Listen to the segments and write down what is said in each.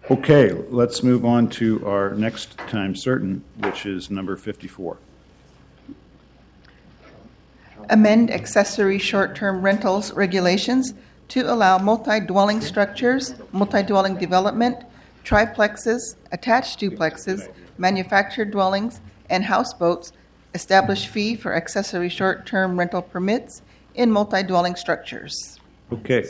Okay, let's move on to our next time certain, which is number 54. Amend accessory short-term rentals regulations to allow multi-dwelling structures, multi-dwelling development, triplexes, attached duplexes, manufactured dwellings, and houseboats, establish fee for accessory short-term rental permits in multi-dwelling structures. Okay.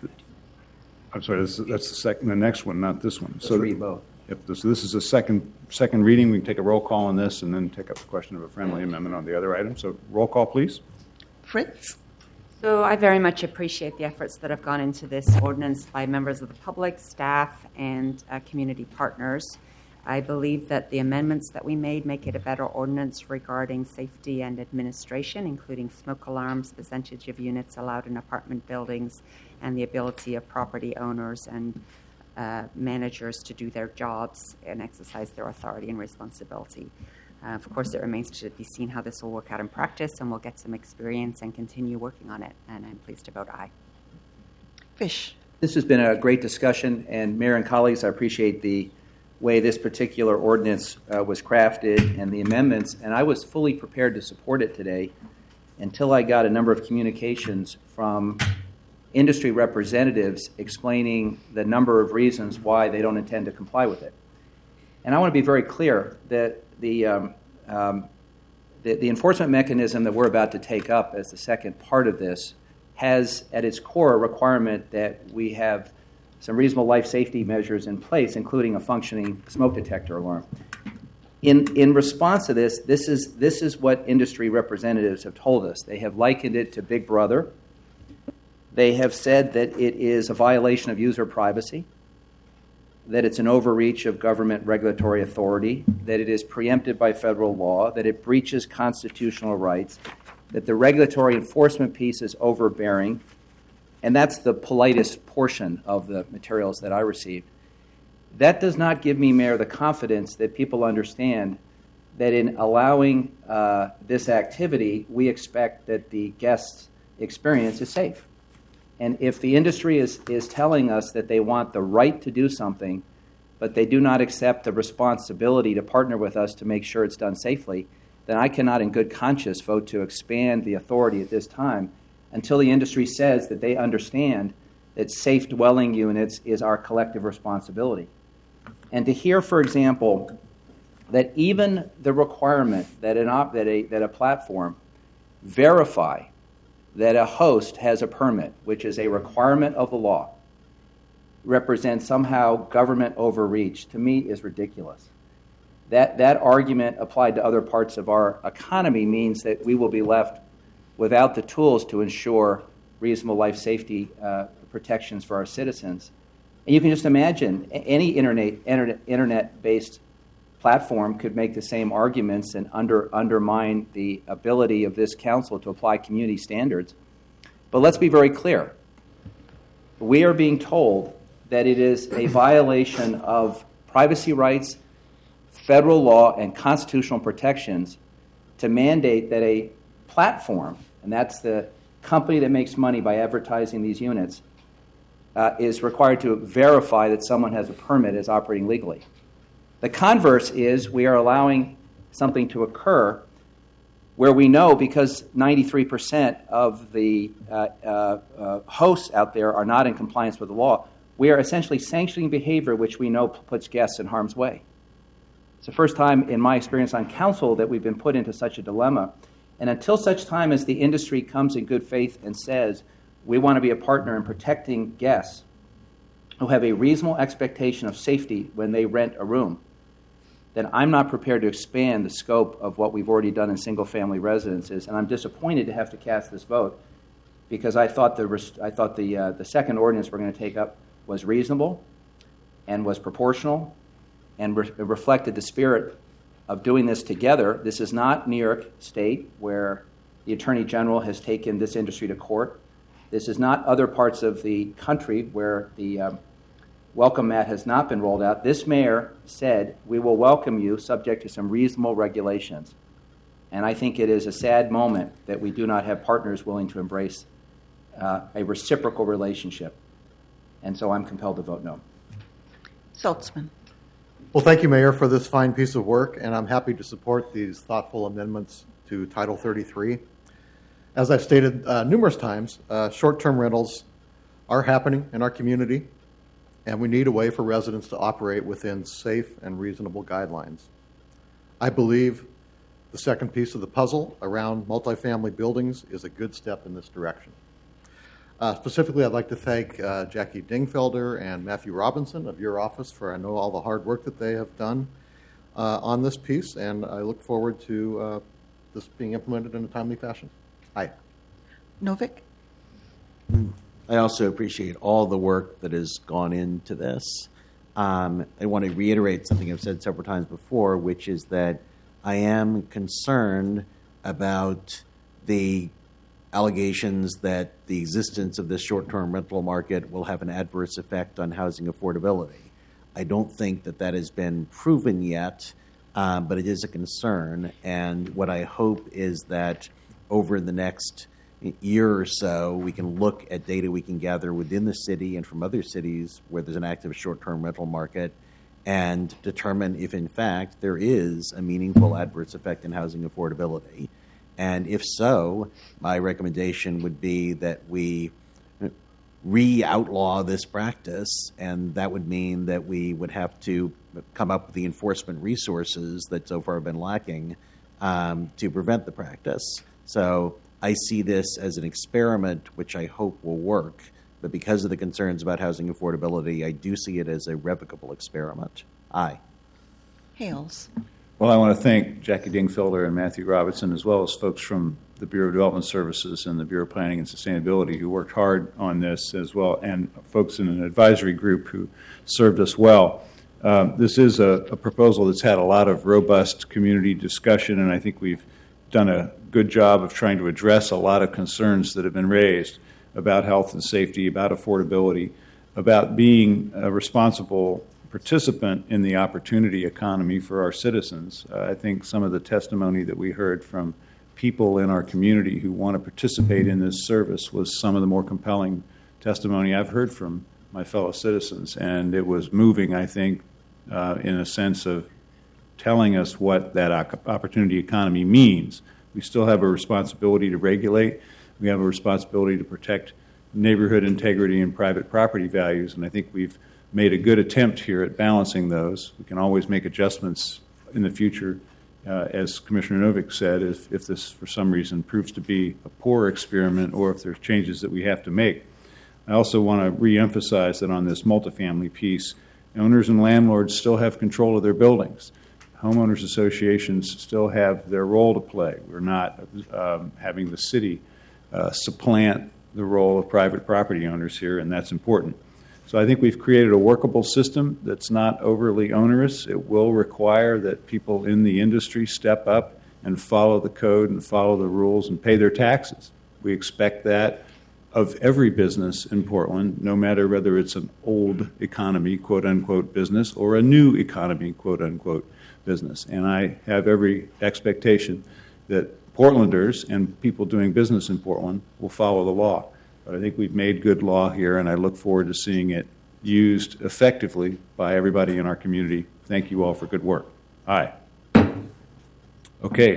I'm sorry, that's the next one, not this one. So read both. Yep, so this is a second reading. We can take a roll call on this and then take up the question of a friendly amendment on the other item. So roll call, please. Fritz? So I very much appreciate the efforts that have gone into this ordinance by members of the public, staff, and community partners. I believe that the amendments that we made make it a better ordinance regarding safety and administration, including smoke alarms, percentage of units allowed in apartment buildings, and the ability of property owners and managers to do their jobs and exercise their authority and responsibility. Of course, it remains to be seen how this will work out in practice, and we'll get some experience and continue working on it, and I'm pleased to vote aye. Fish? This has been a great discussion, and Mayor and colleagues, I appreciate the way this particular ordinance was crafted and the amendments, and I was fully prepared to support it today until I got a number of communications from industry representatives explaining the number of reasons why they don't intend to comply with it. And I want to be very clear that the enforcement mechanism that we're about to take up as the second part of this has at its core a requirement that we have some reasonable life safety measures in place, including a functioning smoke detector alarm. In response to this is what industry representatives have told us. They have likened it to Big Brother. They have said that it is a violation of user privacy, that it's an overreach of government regulatory authority, that it is preempted by federal law, that it breaches constitutional rights, that the regulatory enforcement piece is overbearing, and that's the politest portion of the materials that I received. That does not give me, Mayor, the confidence that people understand that in allowing this activity, we expect that the guest's experience is safe. And if the industry is telling us that they want the right to do something, but they do not accept the responsibility to partner with us to make sure it's done safely, then I cannot in good conscience vote to expand the authority at this time until the industry says that they understand that safe dwelling units is our collective responsibility. And to hear, for example, that even the requirement that a platform verify that a host has a permit, which is a requirement of the law, represents somehow government overreach, to me is ridiculous. That argument applied to other parts of our economy means that we will be left without the tools to ensure reasonable life safety protections for our citizens. And you can just imagine any internet-based platform could make the same arguments and undermine the ability of this council to apply community standards. But let's be very clear. We are being told that it is a violation of privacy rights, federal law, and constitutional protections to mandate that a platform, and that's the company that makes money by advertising these units, is required to verify that someone has a permit as operating legally. The converse is we are allowing something to occur where we know, because 93% of the hosts out there are not in compliance with the law, we are essentially sanctioning behavior which we know puts guests in harm's way. It's the first time in my experience on council that we've been put into such a dilemma. And until such time as the industry comes in good faith and says, we want to be a partner in protecting guests who have a reasonable expectation of safety when they rent a room, then I'm not prepared to expand the scope of what we've already done in single-family residences. And I'm disappointed to have to cast this vote because I thought the second ordinance we're going to take up was reasonable and was proportional and reflected the spirit of doing this together. This is not New York State, where the Attorney General has taken this industry to court. This is not other parts of the country where the welcome mat has not been rolled out. This mayor said, we will welcome you subject to some reasonable regulations. And I think it is a sad moment that we do not have partners willing to embrace a reciprocal relationship. And so I'm compelled to vote no. Schultzman. Well, thank you, Mayor, for this fine piece of work, and I'm happy to support these thoughtful amendments to Title 33. As I've stated numerous times, short-term rentals are happening in our community, and we need a way for residents to operate within safe and reasonable guidelines. I believe the second piece of the puzzle around multifamily buildings is a good step in this direction. Specifically, I'd like to thank Jackie Dingfelder and Matthew Robinson of your office for, I know, all the hard work that they have done on this piece, and I look forward to this being implemented in a timely fashion. Aye. Novick. I also appreciate all the work that has gone into this. I want to reiterate something I've said several times before, which is that I am concerned about the allegations that the existence of this short-term rental market will have an adverse effect on housing affordability. I don't think that that has been proven yet, but it is a concern. And what I hope is that over the next year or so, we can look at data we can gather within the city and from other cities where there's an active short-term rental market and determine if, in fact, there is a meaningful adverse effect in housing affordability. And if so, my recommendation would be that we re-outlaw this practice, and that would mean that we would have to come up with the enforcement resources that so far have been lacking to prevent the practice. So I see this as an experiment which I hope will work, but because of the concerns about housing affordability, I do see it as a revocable experiment. Aye. Hales. Well, I want to thank Jackie Dingfelder and Matthew Robinson, as well as folks from the Bureau of Development Services and the Bureau of Planning and Sustainability who worked hard on this as well, and folks in an advisory group who served us well. This is a proposal that's had a lot of robust community discussion, and I think we've done a good job of trying to address a lot of concerns that have been raised about health and safety, about affordability, about being a responsible participant in the opportunity economy for our citizens. I think some of the testimony that we heard from people in our community who want to participate in this service was some of the more compelling testimony I've heard from my fellow citizens. And it was moving, I think, in a sense of telling us what that opportunity economy means. We still have a responsibility to regulate. We have a responsibility to protect neighborhood integrity and private property values, and I think we've made a good attempt here at balancing those. We can always make adjustments in the future, as Commissioner Novick said, if this for some reason proves to be a poor experiment or if there's changes that we have to make. I also want to reemphasize that on this multifamily piece, owners and landlords still have control of their buildings. Homeowners associations still have their role to play. We're not having the city supplant the role of private property owners here, and that's important. So I think we've created a workable system that's not overly onerous. It will require that people in the industry step up and follow the code and follow the rules and pay their taxes. We expect that of every business in Portland, no matter whether it's an old economy, quote-unquote, business or a new economy, quote-unquote, business. And I have every expectation that Portlanders and people doing business in Portland will follow the law. But I think we've made good law here, and I look forward to seeing it used effectively by everybody in our community. Thank you all for good work. Aye. Okay.